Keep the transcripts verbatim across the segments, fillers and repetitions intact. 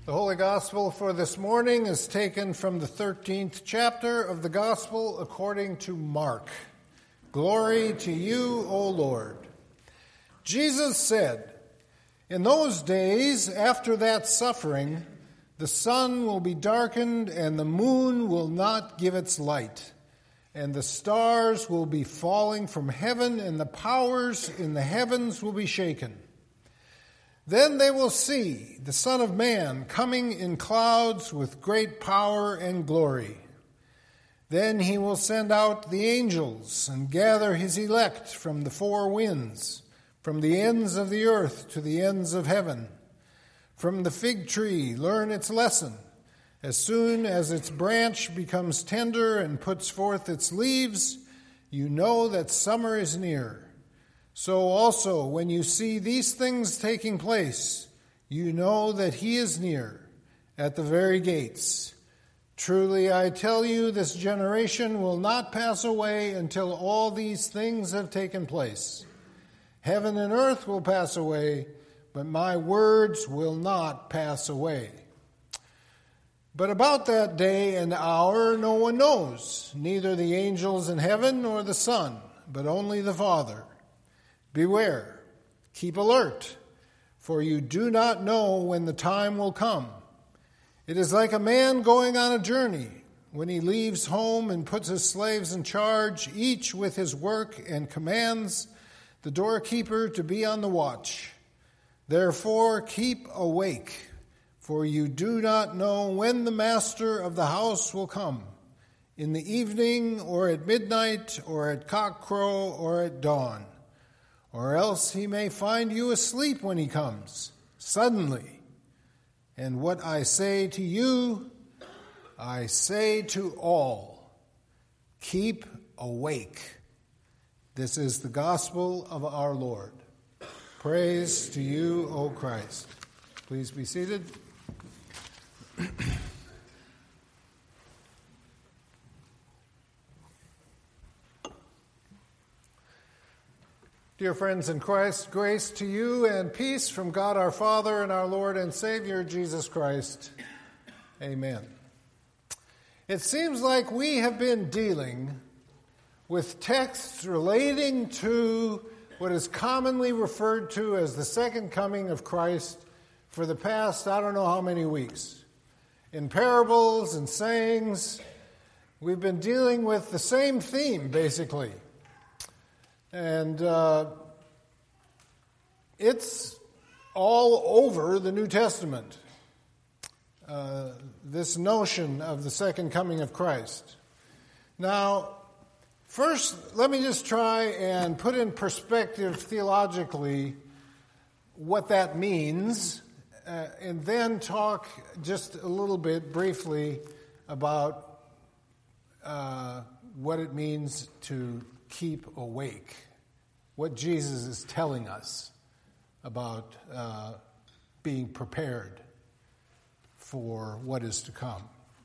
The Holy Gospel for this morning is taken from the thirteenth chapter of the Gospel according to Mark. Glory to you, O Lord. Jesus said, "In those days, after that suffering, the sun will be darkened and the moon will not give its light, and the stars will be falling from heaven and the powers in the heavens will be shaken. Then they will see the Son of Man coming in clouds with great power and glory. Then he will send out the angels and gather his elect from the four winds, from the ends of the earth to the ends of heaven. From the fig tree learn its lesson. As soon as its branch becomes tender and puts forth its leaves, you know that summer is near. So also, when you see these things taking place, you know that he is near, at the very gates. Truly, I tell you, this generation will not pass away until all these things have taken place. Heaven and earth will pass away, but my words will not pass away. But about that day and hour no one knows, neither the angels in heaven nor the Son, but only the Father. Beware, keep alert, for you do not know when the time will come. It is like a man going on a journey, when he leaves home and puts his slaves in charge, each with his work, and commands the doorkeeper to be on the watch. Therefore keep awake, for you do not know when the master of the house will come, in the evening, or at midnight, or at cockcrow, or at dawn. Or else he may find you asleep when he comes, suddenly. And what I say to you, I say to all, keep awake." This is the gospel of our Lord. Praise to you, O Christ. Please be seated. Dear friends in Christ, grace to you and peace from God our Father and our Lord and Savior, Jesus Christ. Amen. It seems like we have been dealing with texts relating to what is commonly referred to as the second coming of Christ for the past, I don't know how many weeks. In parables and sayings, we've been dealing with the same theme, basically. And uh, it's all over the New Testament, uh, this notion of the second coming of Christ. Now, first, let me just try and put in perspective theologically what that means, uh, and then talk just a little bit briefly about uh, what it means to keep awake, what Jesus is telling us about uh, being prepared for what is to come.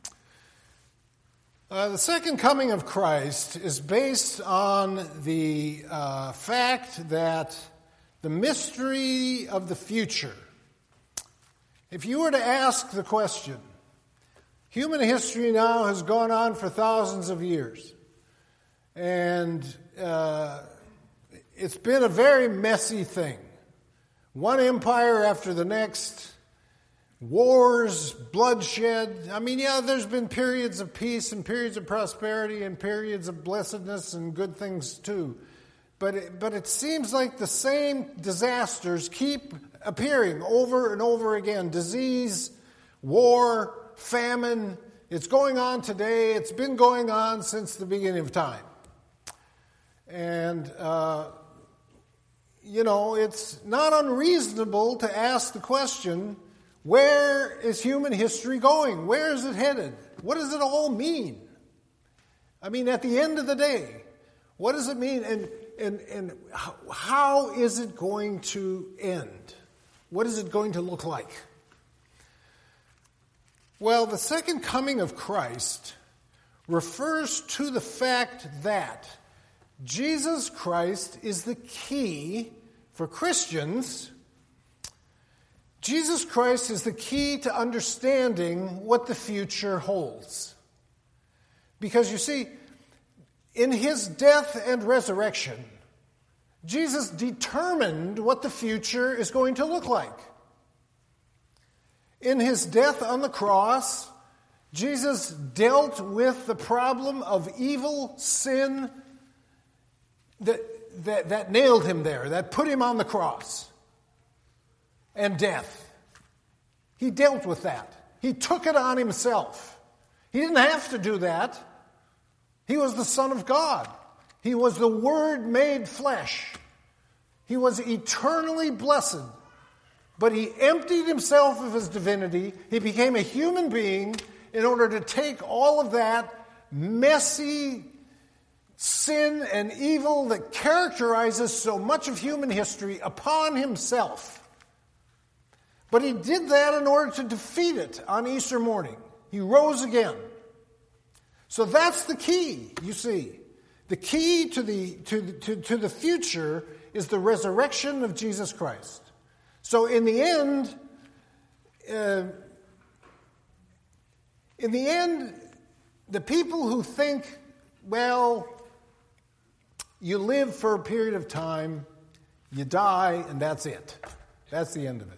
Uh, the second coming of Christ is based on the uh, fact that the mystery of the future, if you were to ask the question, human history now has gone on for thousands of years. And uh, it's been a very messy thing. One empire after the next, wars, bloodshed. I mean, yeah, there's been periods of peace and periods of prosperity and periods of blessedness and good things too. But it, but it seems like the same disasters keep appearing over and over again. Disease, war, famine. It's going on today. It's been going on since the beginning of time. And, uh, you know, it's not unreasonable to ask the question, where is human history going? Where is it headed? What does it all mean? I mean, at the end of the day, what does it mean? And, and, and how is it going to end? What is it going to look like? Well, the second coming of Christ refers to the fact that Jesus Christ is the key for Christians Jesus Christ is the key to understanding what the future holds. Because you see, in his death and resurrection, Jesus determined what the future is going to look like. In his death on the cross, Jesus dealt with the problem of evil, sin, that, that, that nailed him there, that put him on the cross, and death. He dealt with that. He took it on himself. He didn't have to do that. He was the Son of God. He was the Word made flesh. He was eternally blessed. But he emptied himself of his divinity. He became a human being in order to take all of that messy sin and evil that characterizes so much of human history upon himself. But he did that in order to defeat it on Easter morning. He rose again. So that's the key, you see. The key to the, to, to, to the future is the resurrection of Jesus Christ. So in the end, uh, in the end, the people who think, well, you live for a period of time, you die, and that's it. That's the end of it.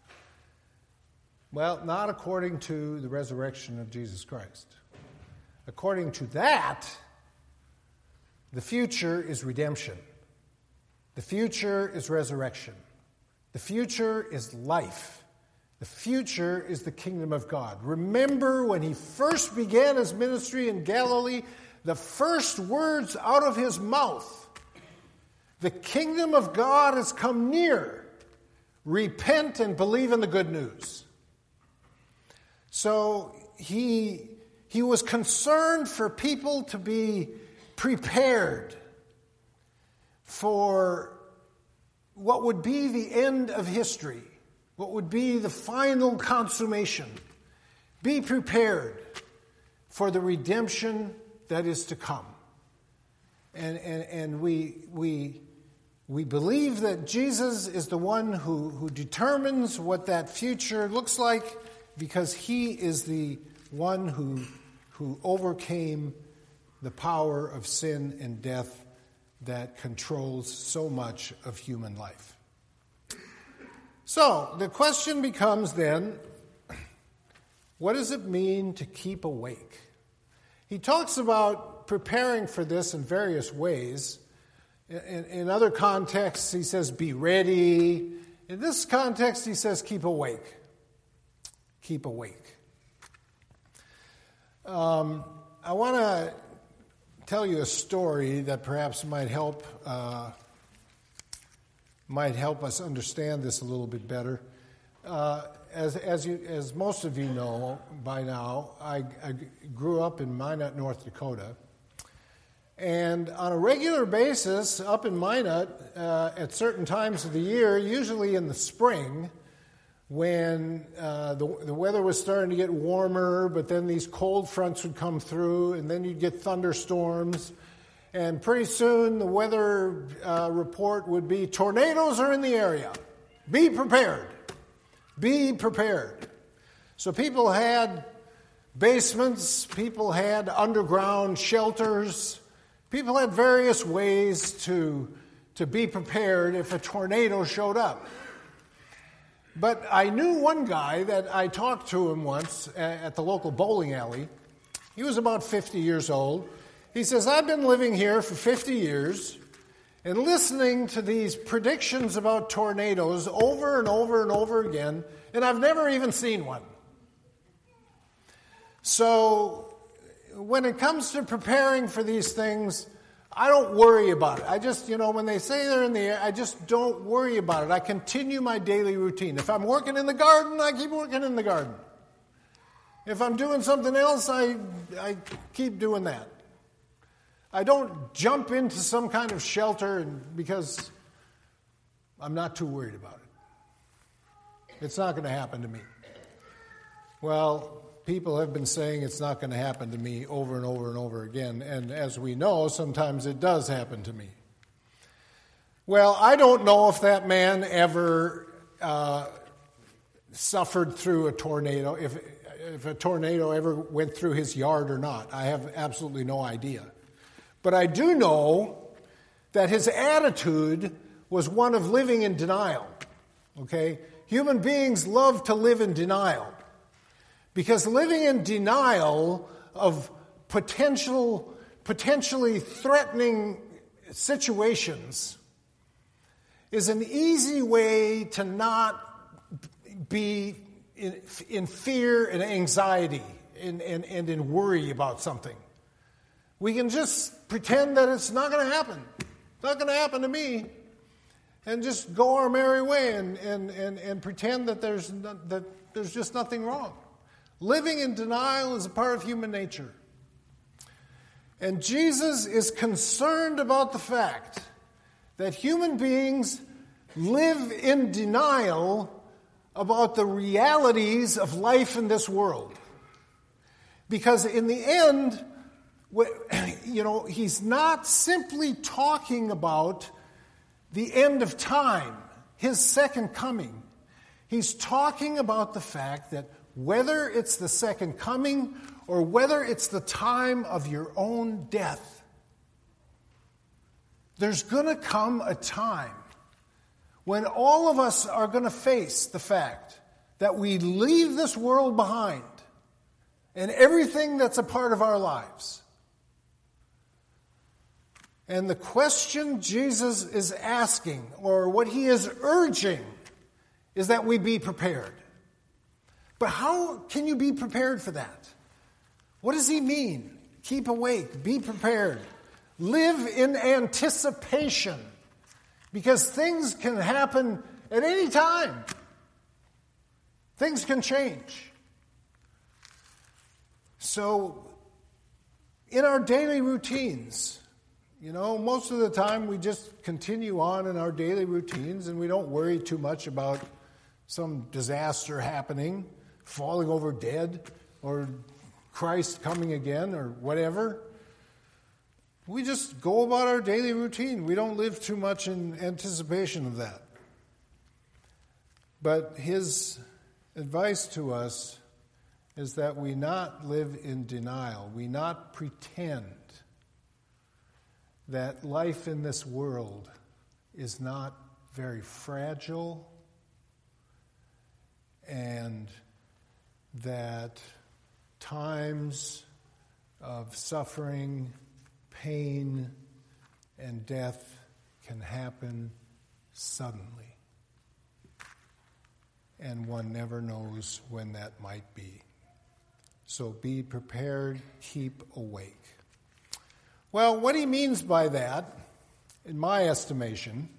Well, not according to the resurrection of Jesus Christ. According to that, the future is redemption. The future is resurrection. The future is life. The future is the kingdom of God. Remember when he first began his ministry in Galilee, the first words out of his mouth, the kingdom of God has come near. Repent and believe in the good news. So he, he was concerned for people to be prepared for what would be the end of history, what would be the final consummation. Be prepared for the redemption that is to come. And, and, and we, we, we believe that Jesus is the one who, who determines what that future looks like, because he is the one who, who overcame the power of sin and death that controls so much of human life. So the question becomes then, what does it mean to keep awake? He talks about preparing for this in various ways. In, in other contexts, he says, be ready. In this context, he says, keep awake. Keep awake. Um, I want to tell you a story that perhaps might help uh, might help us understand this a little bit better. Uh, as as you as most of you know by now, I, I grew up in Minot, North Dakota, and on a regular basis up in Minot, uh, at certain times of the year, usually in the spring, when uh, the, the weather was starting to get warmer, but then these cold fronts would come through, and then you'd get thunderstorms. And pretty soon the weather uh, report would be, tornadoes are in the area. Be prepared. Be prepared. So people had basements, people had underground shelters, people had various ways to, to be prepared if a tornado showed up. But I knew one guy that I talked to him once at the local bowling alley. He was about fifty years old. He says, I've been living here for fifty years and listening to these predictions about tornadoes over and over and over again, and I've never even seen one. So when it comes to preparing for these things, I don't worry about it. I just, you know, when they say they're in the air, I just don't worry about it. I continue my daily routine. If I'm working in the garden, I keep working in the garden. If I'm doing something else, I, I keep doing that. I don't jump into some kind of shelter and, because I'm not too worried about it. It's not going to happen to me. Well, people have been saying it's not going to happen to me over and over and over again. And as we know, sometimes it does happen to me. Well, I don't know if that man ever uh, suffered through a tornado, if, if a tornado ever went through his yard or not. I have absolutely no idea. But I do know that his attitude was one of living in denial. Okay? Human beings love to live in denial. Because living in denial of potential, potentially threatening situations is an easy way to not be in, in fear and anxiety and, and, and in worry about something. We can just pretend that it's not going to happen. It's not going to happen to me. And just go our merry way and, and, and, and pretend that there's, not, that there's just nothing wrong. Living in denial is a part of human nature. And Jesus is concerned about the fact that human beings live in denial about the realities of life in this world. Because in the end, you know, he's not simply talking about the end of time, his second coming. He's talking about the fact that whether it's the second coming or whether it's the time of your own death, there's going to come a time when all of us are going to face the fact that we leave this world behind and everything that's a part of our lives. And the question Jesus is asking, or what he is urging, is that we be prepared. But how can you be prepared for that? What does he mean? Keep awake, be prepared. Live in anticipation, because things can happen at any time. Things can change. So, in our daily routines, you know, most of the time we just continue on in our daily routines and we don't worry too much about some disaster happening, falling over dead, or Christ coming again, or whatever. We just go about our daily routine. We don't live too much in anticipation of that. But his advice to us is that we not live in denial. We not pretend that life in this world is not very fragile, and that times of suffering, pain, and death can happen suddenly. And one never knows when that might be. So be prepared, keep awake. Well, what he means by that, in my estimation,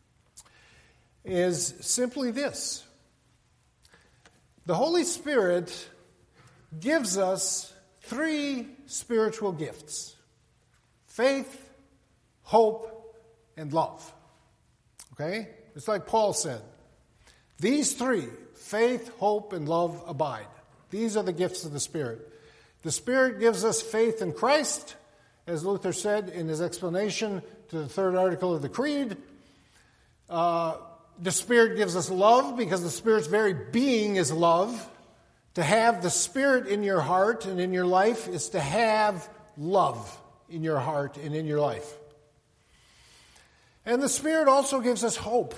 is simply this. The Holy Spirit gives us three spiritual gifts: faith, hope, and love. Okay? It's like Paul said. These three, faith, hope, and love, abide. These are the gifts of the Spirit. The Spirit gives us faith in Christ, as Luther said in his explanation to the third article of the Creed. Uh, the Spirit gives us love, because the Spirit's very being is love. To have the Spirit in your heart and in your life is to have love in your heart and in your life. And the Spirit also gives us hope.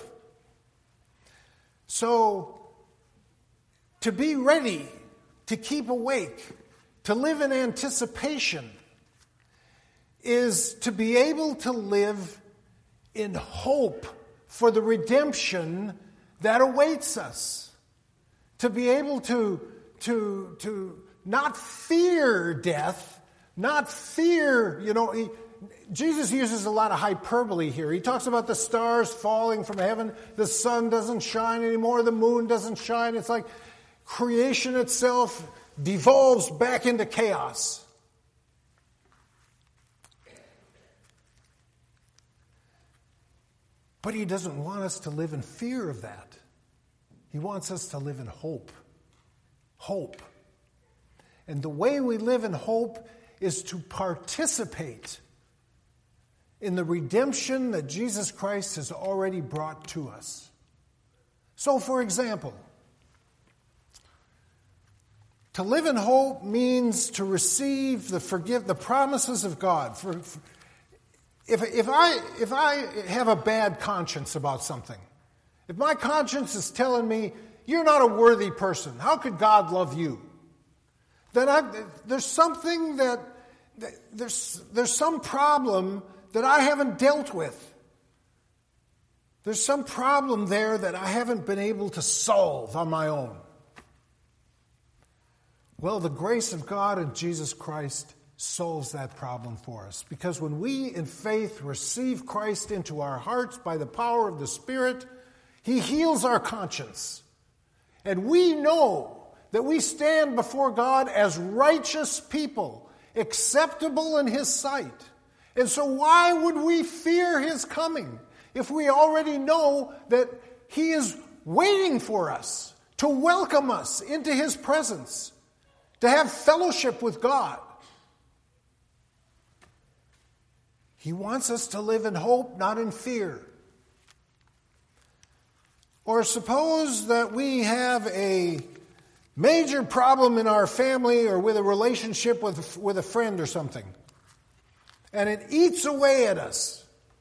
So, to be ready, to keep awake, to live in anticipation, is to be able to live in hope for the redemption that awaits us. To be able to, to, to not fear death, not fear, you know, he, Jesus uses a lot of hyperbole here. He talks about the stars falling from heaven, the sun doesn't shine anymore, the moon doesn't shine. It's like creation itself devolves back into chaos. But he doesn't want us to live in fear of that. He wants us to live in hope. Hope. And the way we live in hope is to participate in the redemption that Jesus Christ has already brought to us. So, for example, To live in hope means to receive the forgive the promises of God. For, for, if if I if I have a bad conscience about something, if my conscience is telling me you're not a worthy person, how could God love you? Then I, there's something that there's there's some problem that I haven't dealt with. There's some problem there that I haven't been able to solve on my own. Well, the grace of God in Jesus Christ solves that problem for us. Because when we, in faith, receive Christ into our hearts by the power of the Spirit, He heals our conscience. And we know that we stand before God as righteous people, acceptable in His sight. And so why would we fear His coming if we already know that He is waiting for us to welcome us into His presence, to have fellowship with God? He wants us to live in hope, not in fear. Or suppose that we have a major problem in our family or with a relationship with, with a friend or something, and it eats away at us,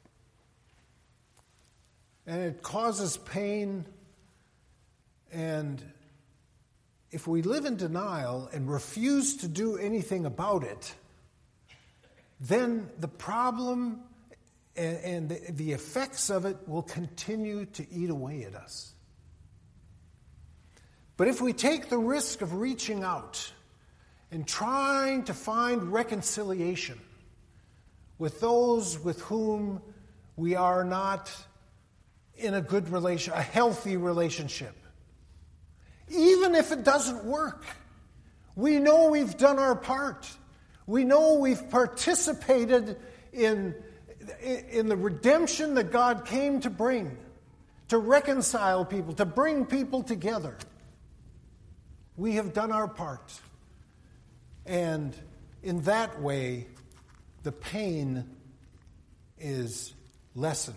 and it causes pain, and if we live in denial and refuse to do anything about it, then the problem and, and the, the effects of it will continue to eat away at us. But if we take the risk of reaching out and trying to find reconciliation with those with whom we are not in a good relation, a healthy relationship, even if it doesn't work, we know we've done our part. We know we've participated in, in the redemption that God came to bring, to reconcile people, to bring people together. We have done our part. And in that way, the pain is lessened.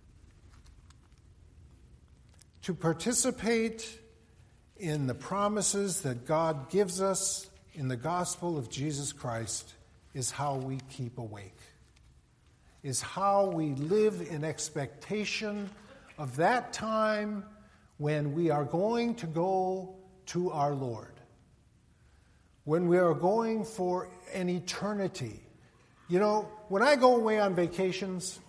To participate in the promises that God gives us in the gospel of Jesus Christ is how we keep awake, is how we live in expectation of that time when we are going to go to our Lord, when we are going for an eternity. You know, when I go away on vacations,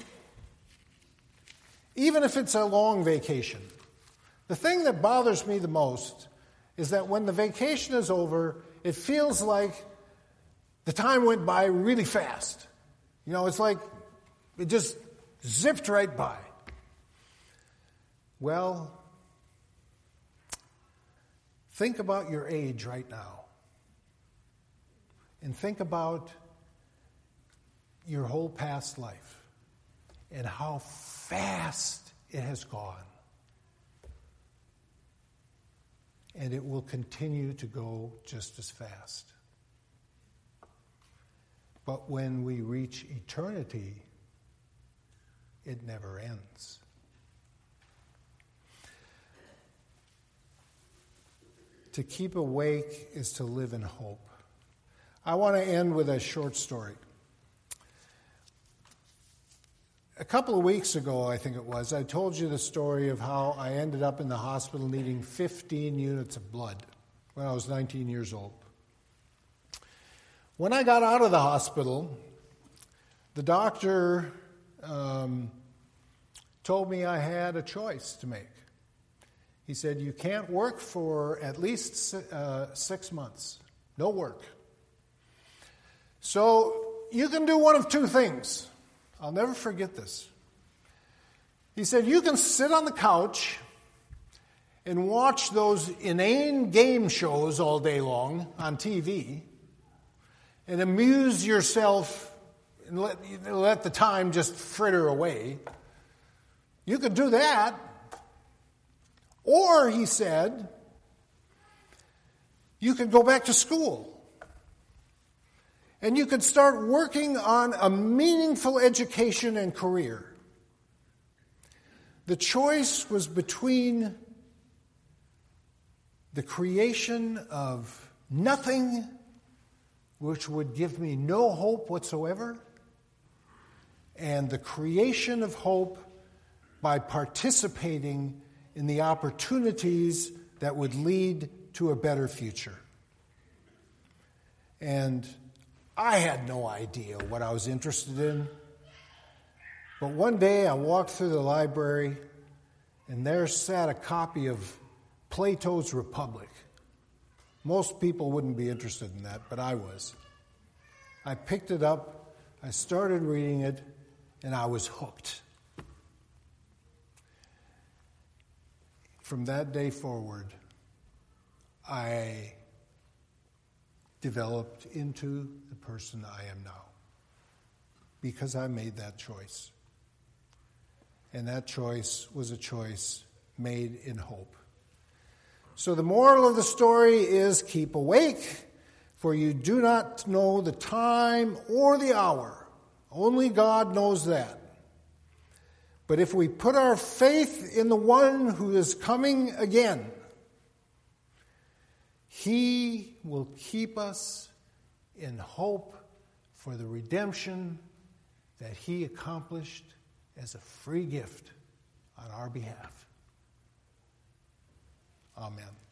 even if it's a long vacation, the thing that bothers me the most is that when the vacation is over, it feels like the time went by really fast. You know, it's like it just zipped right by. Well, think about your age right now. And think about your whole past life and how fast it has gone. And it will continue to go just as fast. But when we reach eternity, it never ends. To keep awake is to live in hope. I want to end with a short story. A couple of weeks ago, I think it was, I told you the story of how I ended up in the hospital needing fifteen units of blood when I was nineteen years old. When I got out of the hospital, the doctor um, told me I had a choice to make. He said, you can't work for at least uh, six months. No work. So you can do one of two things. I'll never forget this. He said, you can sit on the couch and watch those inane game shows all day long on T V and amuse yourself and let, let the time just fritter away. You could do that. Or, he said, you could go back to school. And you could start working on a meaningful education and career. The choice was between the creation of nothing which would give me no hope whatsoever, and the creation of hope by participating in the opportunities that would lead to a better future. And I had no idea what I was interested in. But one day I walked through the library, and there sat a copy of Plato's Republic. Most people wouldn't be interested in that, but I was. I picked it up, I started reading it, and I was hooked. From that day forward, I developed into the person I am now because I made that choice. And that choice was a choice made in hope. So the moral of the story is keep awake, for you do not know the time or the hour. Only God knows that. But if we put our faith in the one who is coming again, he will keep us in hope for the redemption that he accomplished as a free gift on our behalf. Amen.